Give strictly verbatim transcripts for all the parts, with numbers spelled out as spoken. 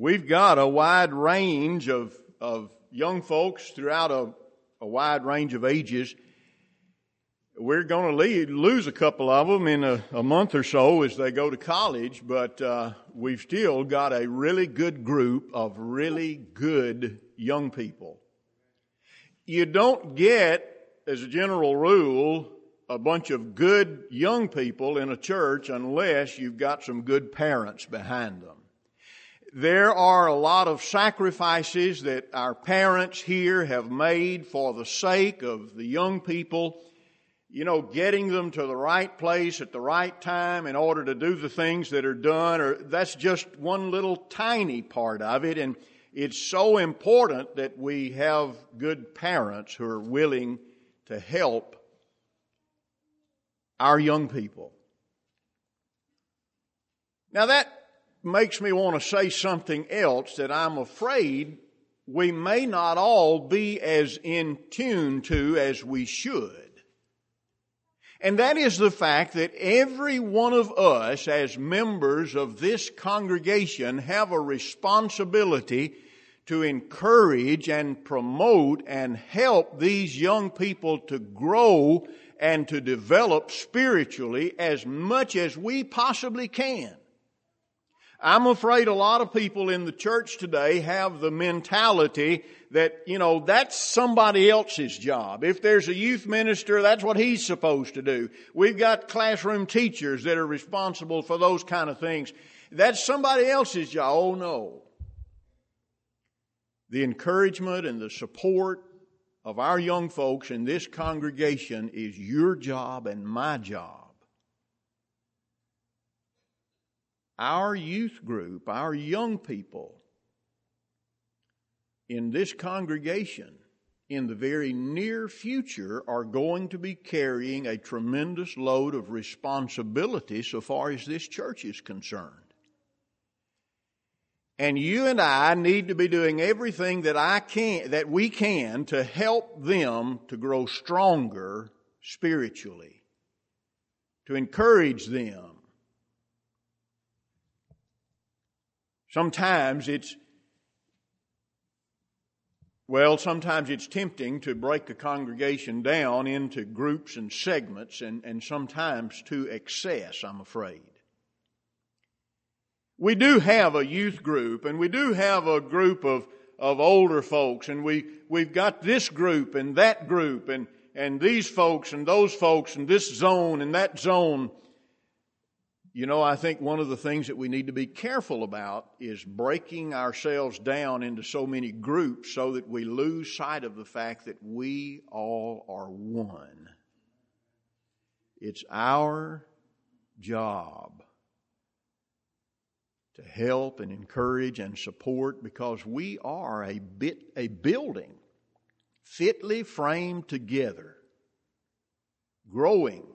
we've got a wide range of, of young folks throughout a, a wide range of ages. We're going to lose a couple of them in a, a month or so as they go to college, but uh, we've still got a really good group of really good young people. You don't get, as a general rule, a bunch of good young people in a church unless you've got some good parents behind them. There are a lot of sacrifices that our parents here have made for the sake of the young people, you know, getting them to the right place at the right time in order to do the things that are done. Or that's just one little tiny part of it. And it's so important that we have good parents who are willing to help our young people. Now that makes me want to say something else that I'm afraid we may not all be as in tune to as we should. And that is the fact that every one of us as members of this congregation have a responsibility to encourage and promote and help these young people to grow and to develop spiritually as much as we possibly can. I'm afraid a lot of people in the church today have the mentality that, you know, that's somebody else's job. If there's a youth minister, that's what he's supposed to do. We've got classroom teachers that are responsible for those kind of things. That's somebody else's job. Oh, no. The encouragement and the support of our young folks in this congregation is your job and my job. Our youth group, our young people in this congregation in the very near future are going to be carrying a tremendous load of responsibility so far as this church is concerned. And you and I need to be doing everything that I can, that we can to help them to grow stronger spiritually, to encourage them. Sometimes it's, well, sometimes it's tempting to break a congregation down into groups and segments and, and sometimes to excess, I'm afraid. We do have a youth group and we do have a group of, of older folks and we, we've got this group and that group and, and these folks and those folks and this zone and that zone. You know, I think one of the things that we need to be careful about is breaking ourselves down into so many groups so that we lose sight of the fact that we all are one. It's our job to help and encourage and support because we are a bit a building fitly framed together, growing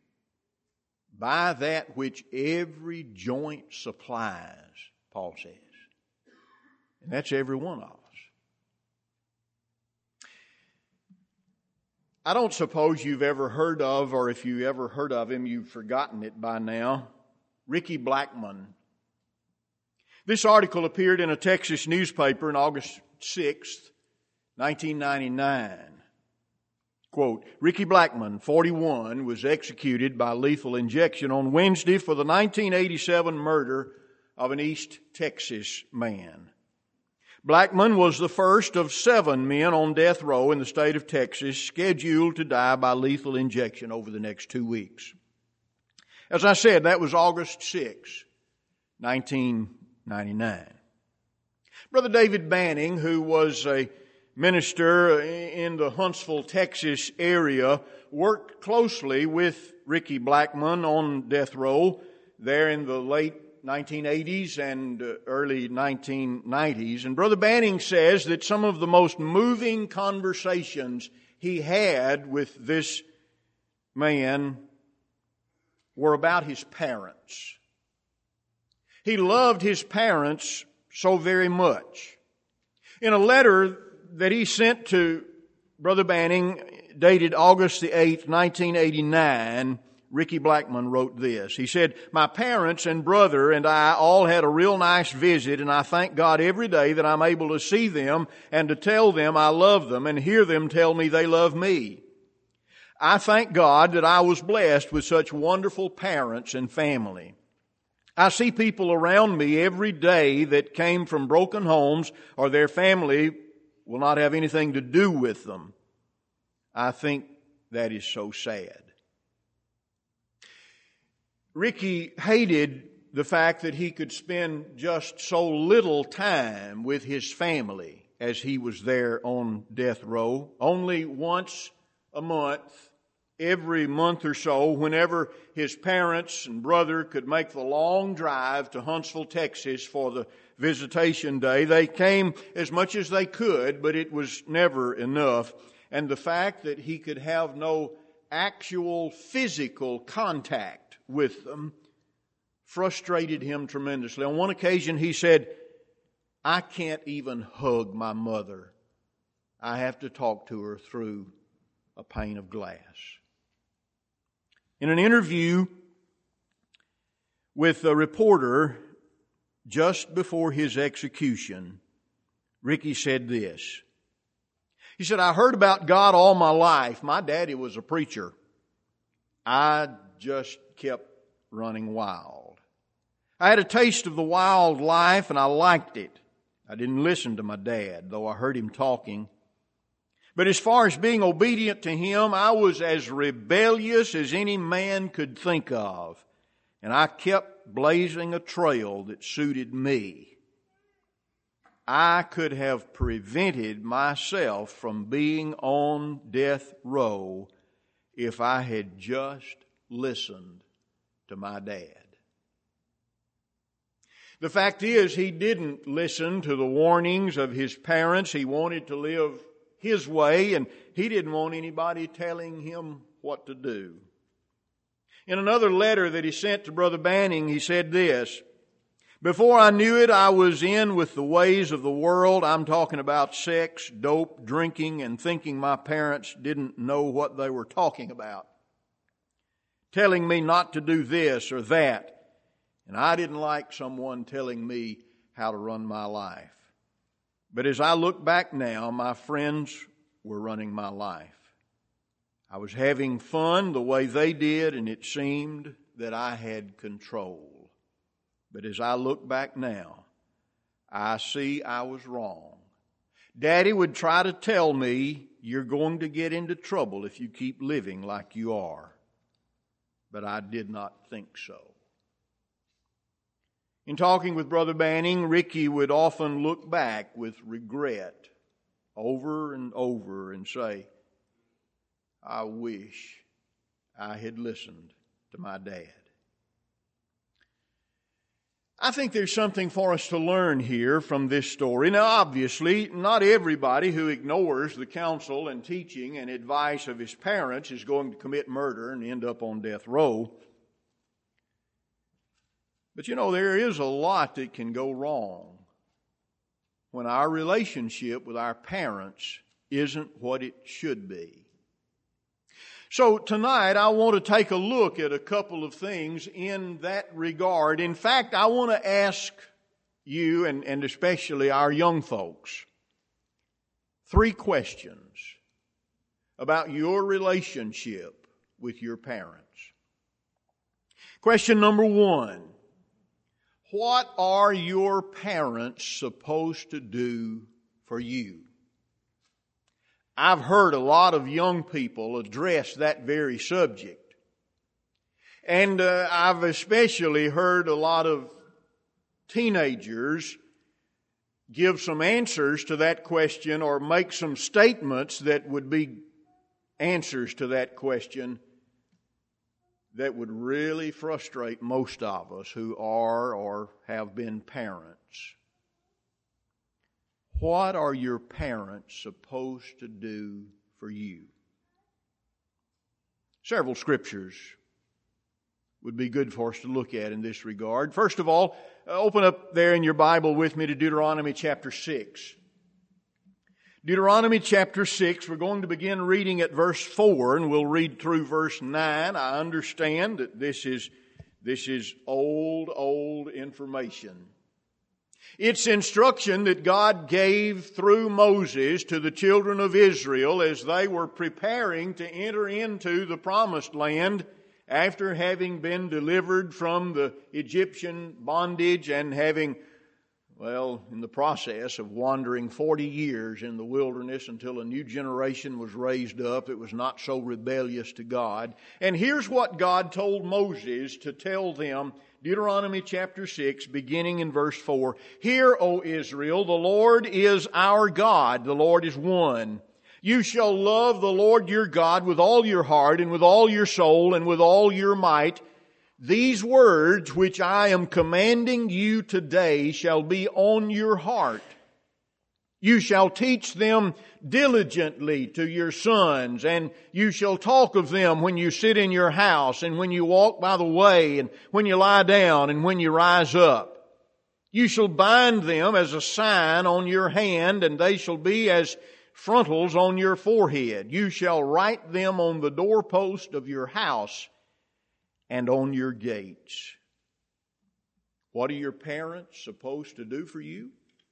by that which every joint supplies, Paul says. And that's every one of us. I don't suppose you've ever heard of, or if you ever heard of him, you've forgotten it by now, Ricky Blackman. This article appeared in a Texas newspaper on August sixth, nineteen ninety-nine. Quote, Ricky Blackman, forty-one, was executed by lethal injection on Wednesday for the nineteen eighty-seven murder of an East Texas man. Blackman was the first of seven men on death row in the state of Texas scheduled to die by lethal injection over the next two weeks. As I said, that was August sixth, nineteen ninety-nine. Brother David Banning, who was a minister in the Huntsville, Texas area, worked closely with Ricky Blackman on death row there in the late nineteen eighties and early nineteen nineties. And Brother Banning says that some of the most moving conversations he had with this man were about his parents. He loved his parents so very much. In a letter that he sent to Brother Banning, dated August the eighth, nineteen eighty-nine, Ricky Blackman wrote this. He said, "My parents and brother and I all had a real nice visit, and I thank God every day that I'm able to see them and to tell them I love them and hear them tell me they love me. I thank God that I was blessed with such wonderful parents and family. I see people around me every day that came from broken homes or their family will not have anything to do with them. I think that is so sad." Ricky hated the fact that he could spend just so little time with his family as he was there on death row. Only once a month, every month or so, whenever his parents and brother could make the long drive to Huntsville, Texas for the visitation day, they came as much as they could, but it was never enough. And the fact that he could have no actual physical contact with them frustrated him tremendously. On one occasion he said, "I can't even hug my mother. I have to talk to her through a pane of glass." In an interview with a reporter just before his execution, Ricky said this. He said, "I heard about God all my life. My daddy was a preacher. I just kept running wild. I had a taste of the wild life and I liked it. I didn't listen to my dad, though I heard him talking. But as far as being obedient to him, I was as rebellious as any man could think of. And I kept blazing a trail that suited me. I could have prevented myself from being on death row if I had just listened to my dad." The fact is, he didn't listen to the warnings of his parents. He wanted to live his way, and he didn't want anybody telling him what to do. In another letter that he sent to Brother Banning, he said this, "Before I knew it, I was in with the ways of the world. I'm talking about sex, dope, drinking, and thinking my parents didn't know what they were talking about. Telling me not to do this or that. And I didn't like someone telling me how to run my life. But as I look back now, my friends were running my life. I was having fun the way they did, and it seemed that I had control. But as I look back now, I see I was wrong. Daddy would try to tell me, you're going to get into trouble if you keep living like you are. But I did not think so." In talking with Brother Banning, Ricky would often look back with regret over and over and say, "I wish I had listened to my dad." I think there's something for us to learn here from this story. Now, obviously, not everybody who ignores the counsel and teaching and advice of his parents is going to commit murder and end up on death row. But you know, there is a lot that can go wrong when our relationship with our parents isn't what it should be. So tonight I want to take a look at a couple of things in that regard. In fact, I want to ask you, and, and especially our young folks, three questions about your relationship with your parents. Question number one, what are your parents supposed to do for you? I've heard a lot of young people address that very subject. And uh, I've especially heard a lot of teenagers give some answers to that question or make some statements that would be answers to that question that would really frustrate most of us who are or have been parents. What are your parents supposed to do for you? Several scriptures would be good for us to look at in this regard. First of all, open up there in your Bible with me to Deuteronomy chapter six. Deuteronomy chapter six, we're going to begin reading at verse four, and we'll read through verse nine. I understand that this is, this is old, old information. It's instruction that God gave through Moses to the children of Israel as they were preparing to enter into the promised land after having been delivered from the Egyptian bondage and having, well, in the process of wandering forty years in the wilderness until a new generation was raised up that was not so rebellious to God. And here's what God told Moses to tell them, Deuteronomy chapter six, beginning in verse four. Hear, O Israel, the Lord is our God, the Lord is one. You shall love the Lord your God with all your heart and with all your soul and with all your might. These words which I am commanding you today shall be on your heart. You shall teach them diligently to your sons, and you shall talk of them when you sit in your house, and when you walk by the way, and when you lie down, and when you rise up. You shall bind them as a sign on your hand, and they shall be as frontals on your forehead. You shall write them on the doorpost of your house and on your gates. What are your parents supposed to do for you?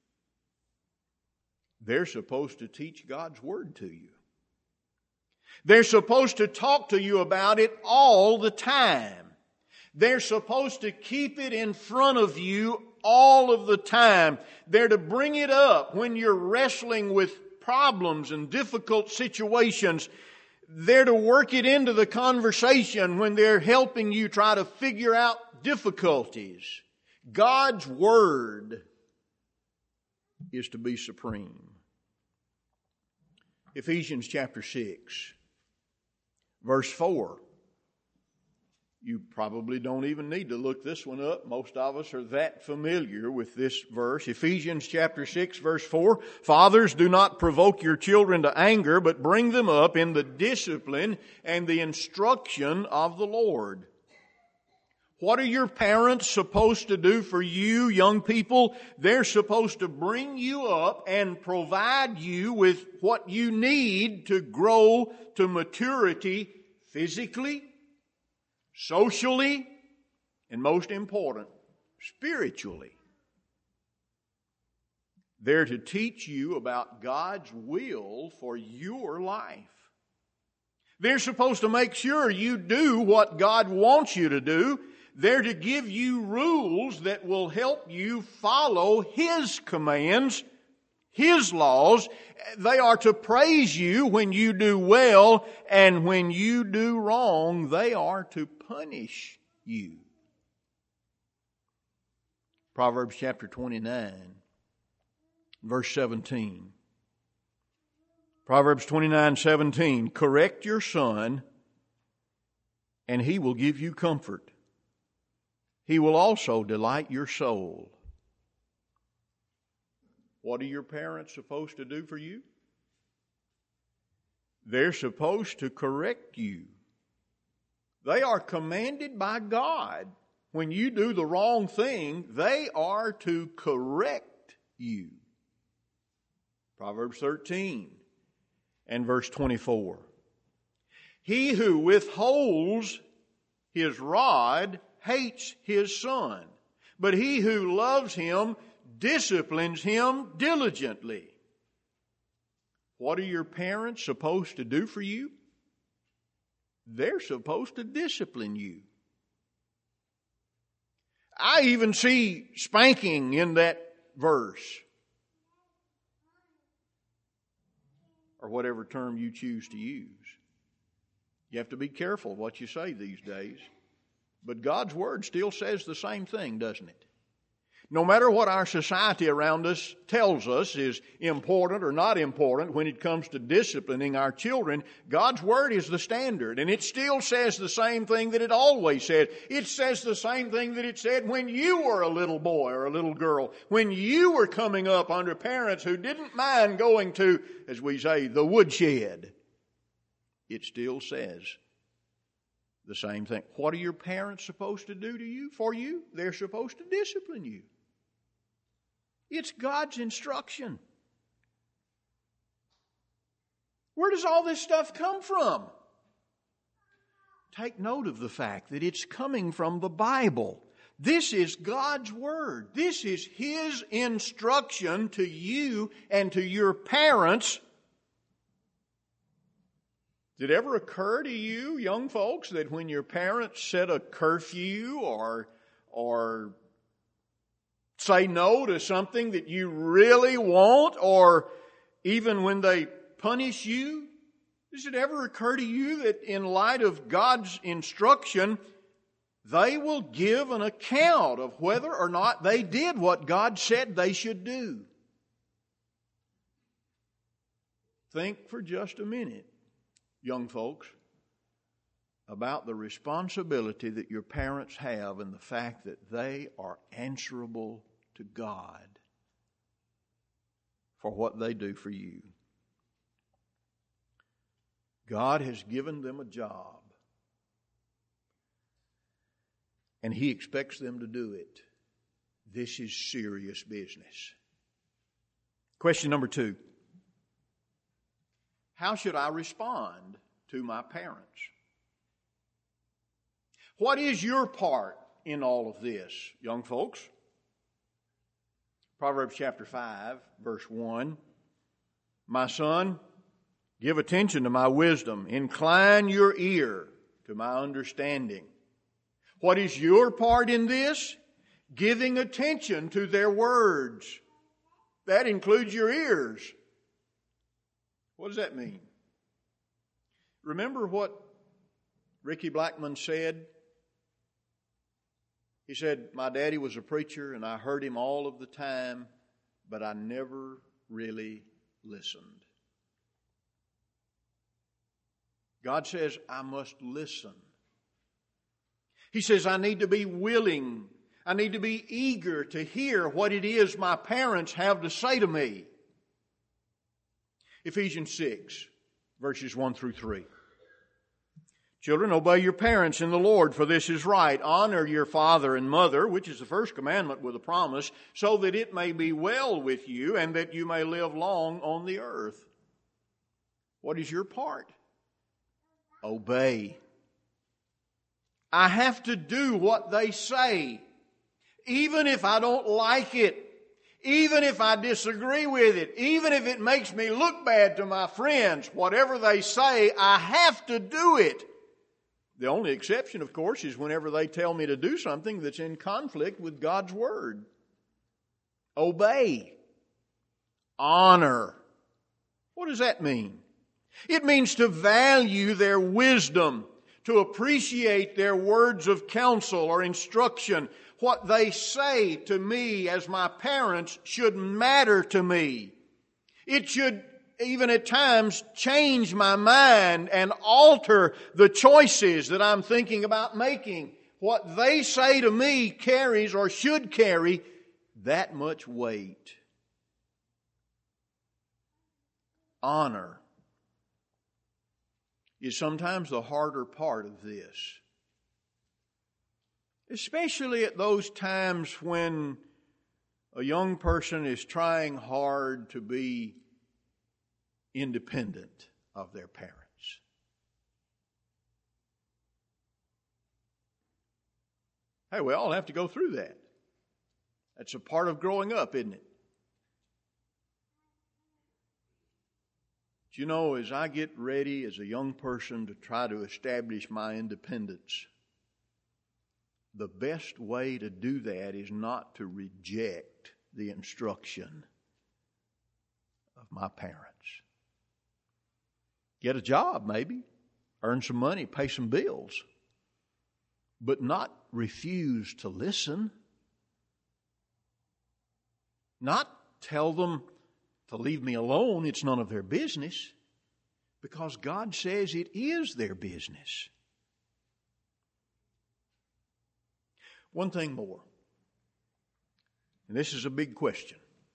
They're supposed to teach God's Word to you. They're supposed to talk to you about it all the time. They're supposed to keep it in front of you all of the time. They're to bring it up when you're wrestling with problems and difficult situations. They're to work it into the conversation when they're helping you try to figure out difficulties. God's Word is to be supreme. Ephesians chapter six, verse four. You probably don't even need to look this one up. Most of us are that familiar with this verse. Ephesians chapter six, verse four. Fathers, do not provoke your children to anger, but bring them up in the discipline and the instruction of the Lord. What are your parents supposed to do for you, young people? They're supposed to bring you up and provide you with what you need to grow to maturity physically, socially, and most important, spiritually. They're to teach you about God's will for your life. They're supposed to make sure you do what God wants you to do. They're to give you rules that will help you follow His commands, His laws. They are to praise you when you do well, and when you do wrong, they are to punish you. Proverbs chapter twenty-nine, verse seventeen. Proverbs twenty-nine, seventeen. Correct your son, and he will give you comfort. He will also delight your soul. What are your parents supposed to do for you? They're supposed to correct you. They are commanded by God. When you do the wrong thing, they are to correct you. Proverbs thirteen and verse twenty-four. He who withholds his rod hates his son, but he who loves him disciplines him diligently. What are your parents supposed to do for you? They're supposed to discipline you. I even see spanking in that verse, or whatever term you choose to use. You have to be careful what you say these days. But God's Word still says the same thing, doesn't it? No matter what our society around us tells us is important or not important when it comes to disciplining our children, God's Word is the standard. And it still says the same thing that it always said. It says the same thing that it said when you were a little boy or a little girl, when you were coming up under parents who didn't mind going to, as we say, the woodshed. It still says the same thing. What are your parents supposed to do to you, for you? They're supposed to discipline you. It's God's instruction. Where does all this stuff come from? Take note of the fact that it's coming from the Bible. This is God's Word. This is His instruction to you and to your parents. Did it ever occur to you, young folks, that when your parents set a curfew or, or say no to something that you really want, or even when they punish you, does it ever occur to you that in light of God's instruction, they will give an account of whether or not they did what God said they should do? Think for just a minute, young folks, about the responsibility that your parents have and the fact that they are answerable to God for what they do for you. God has given them a job, and He expects them to do it. This is serious business. Question number two. How should I respond to my parents? What is your part in all of this, young folks? Proverbs chapter five, verse one. My son, give attention to my wisdom. Incline your ear to my understanding. What is your part in this? Giving attention to their words. That includes your ears. What does that mean? Remember what Ricky Blackman said? He said, my daddy was a preacher and I heard him all of the time, but I never really listened. God says, I must listen. He says, I need to be willing. I need to be eager to hear what it is my parents have to say to me. Ephesians six, verses one through three. Children, obey your parents in the Lord, for this is right. Honor your father and mother, which is the first commandment with a promise, so that it may be well with you and that you may live long on the earth. What is your part? Obey. I have to do what they say, even if I don't like it, even if I disagree with it, even if it makes me look bad to my friends. Whatever they say, I have to do it. The only exception, of course, is whenever they tell me to do something that's in conflict with God's Word. Obey. Honor. What does that mean? It means to value their wisdom, to appreciate their words of counsel or instruction. What they say to me as my parents should matter to me. It should even at times change my mind and alter the choices that I'm thinking about making. What they say to me carries or should carry that much weight. Honor is sometimes the harder part of this. Especially at those times when a young person is trying hard to be independent of their parents. Hey, we all have to go through that. That's a part of growing up, isn't it? But you know, as I get ready as a young person to try to establish my independence, the best way to do that is not to reject the instruction of my parents. Get a job, maybe. Earn some money, pay some bills. But not refuse to listen. Not tell them to leave me alone. It's none of their business. Because God says it is their business. One thing more. And this is a big question.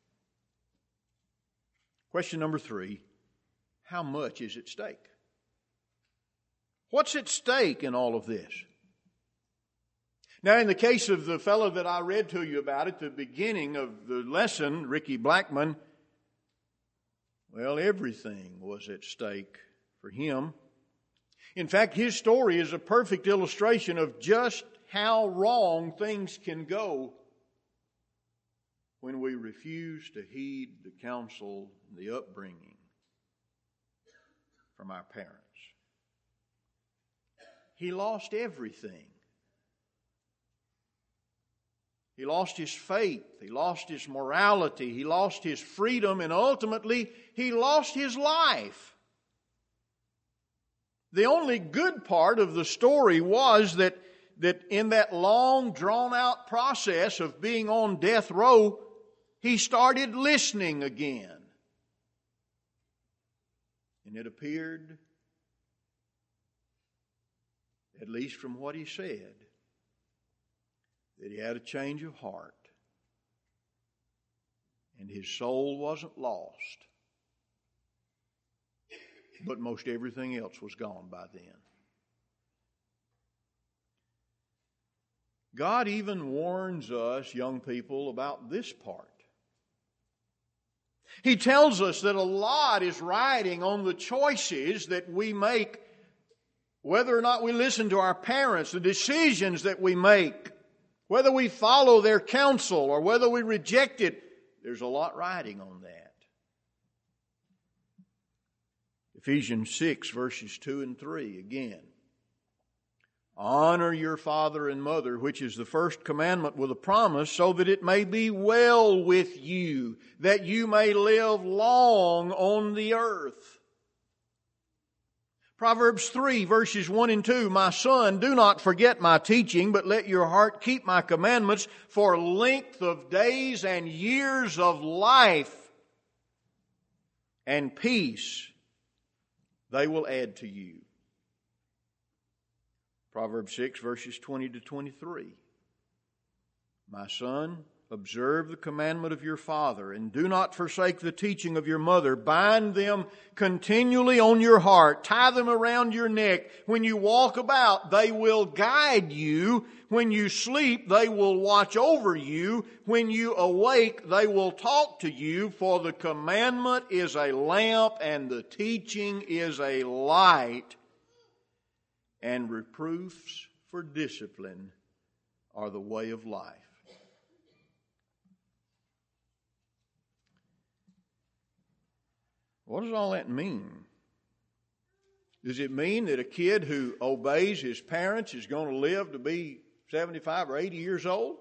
Question number three. How much is at stake? What's at stake in all of this? Now, in the case of the fellow that I read to you about at the beginning of the lesson, Ricky Blackman, Well, everything was at stake for him. In fact, his story is a perfect illustration of just how wrong things can go when we refuse to heed the counsel and the upbringing from our parents. He lost everything. He lost his faith. He lost his morality. He lost his freedom. And ultimately, he lost his life. The only good part of the story was that, that in that long, drawn-out process of being on death row, he started listening again. And it appeared, at least from what he said, that he had a change of heart. And his soul wasn't lost. But most everything else was gone by then. God even warns us, young people, about this part. He tells us that a lot is riding on the choices that we make, whether or not we listen to our parents, the decisions that we make, whether we follow their counsel or whether we reject it. There's a lot riding on that. Ephesians six, verses two and three, again. Honor your father and mother, which is the first commandment with a promise, so that it may be well with you, that you may live long on the earth. Proverbs three, verses one and two, My son, do not forget my teaching, but let your heart keep my commandments, for length of days and years of life and peace they will add to you. Proverbs six, verses twenty to twenty-three. My son, observe the commandment of your father, and do not forsake the teaching of your mother. Bind them continually on your heart. Tie them around your neck. When you walk about, they will guide you. When you sleep, they will watch over you. When you awake, they will talk to you. For the commandment is a lamp, and the teaching is a light. And reproofs for discipline are the way of life. What does all that mean? Does it mean that a kid who obeys his parents is going to live to be seventy-five or eighty years old?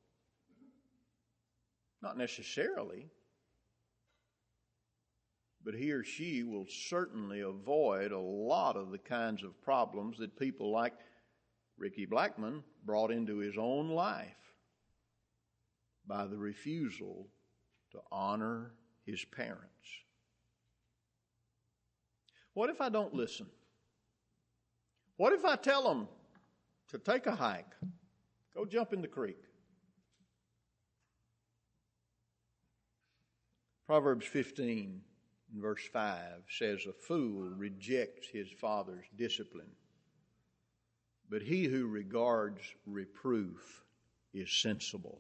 Not necessarily. But he or she will certainly avoid a lot of the kinds of problems that people like Ricky Blackman brought into his own life by the refusal to honor his parents. What if I don't listen? What if I tell them to take a hike, go jump in the creek? Proverbs fifteen, verse five says, a fool rejects his father's discipline, but he who regards reproof is sensible.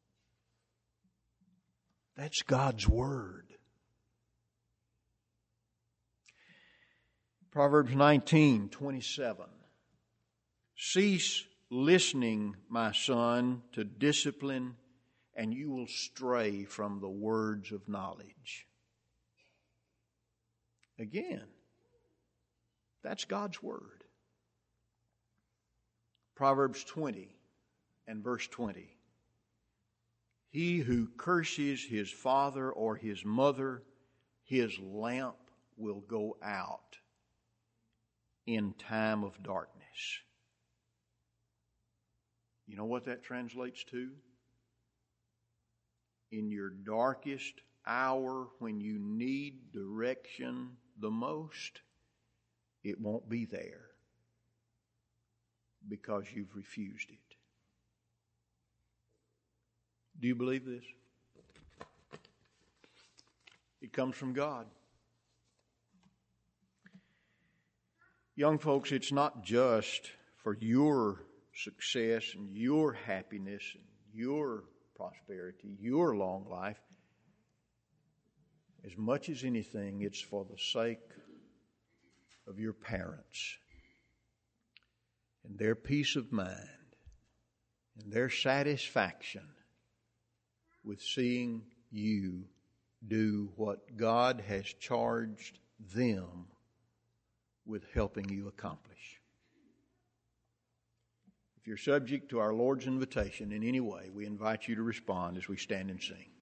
That's God's word. Proverbs nineteen, twenty-seven. Cease listening, my son, to discipline, and you will stray from the words of knowledge. Again, that's God's word. Proverbs twenty and verse twenty. He who curses his father or his mother, his lamp will go out in time of darkness. You know what that translates to? In your darkest hour, when you need direction the most, it won't be there because you've refused it. Do you believe this? It comes from God. Young folks, it's not just for your success and your happiness and your prosperity, your long life. as much as anything, it's for the sake of your parents and their peace of mind and their satisfaction with seeing you do what God has charged them with helping you accomplish. If you're subject to our Lord's invitation in any way, we invite you to respond as we stand and sing.